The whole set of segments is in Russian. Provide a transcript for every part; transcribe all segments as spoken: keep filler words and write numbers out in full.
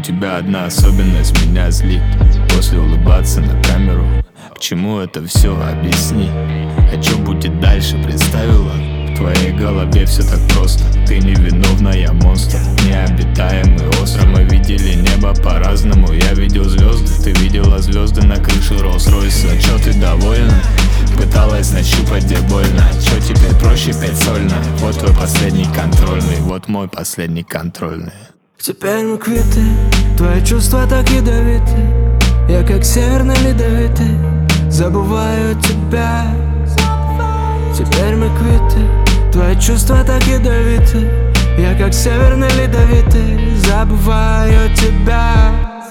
тебя одна особенность меня злит. После улыбаться на камеру. К чему это все, объясни. А что будет дальше, представила? В твоей голове все так просто. Ты невиновная, монстр. Необитаемый остров. Мы видели небо по-разному. Я видел звезды, ты видела звезды на крыше Роллс-Ройса. Чё ты довольна? Пыталась нащупать, где больно. Чё теперь проще петь сольно? Вот твой последний контрольный. Вот мой последний контрольный. Теперь мы квиты, твои чувства так ядовиты. Я как северный ледовитый, забываю тебя. Теперь мы квиты, твои чувства так ядовиты. Я как северный ледовитый, забываю тебя.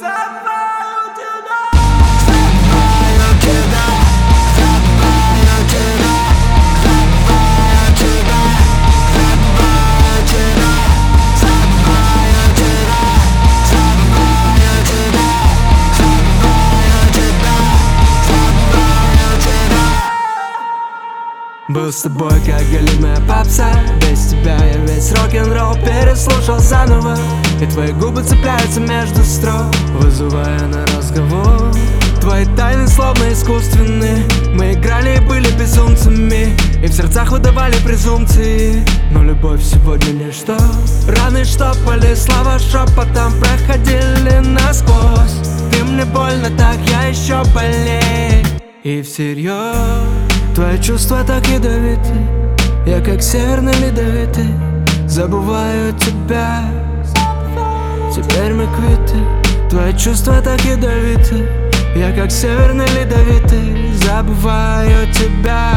Был с тобой как голимая попса. Без тебя я весь рок-н-ролл переслушал заново. И твои губы цепляются между строк, вызывая на разговор. Твои тайны словно искусственные. Мы играли и были безумцами, и в сердцах выдавали презумпции. Но любовь сегодня ничто. Раны штопали, слова шепотом проходили насквозь. Ты мне больно, так я еще больнее. И всерьез твои чувства так ядовиты. Я как северный ледовитый, забываю тебя. Теперь мы квиты, твои чувства так ядовиты. Я как северный ледовитый, забываю тебя.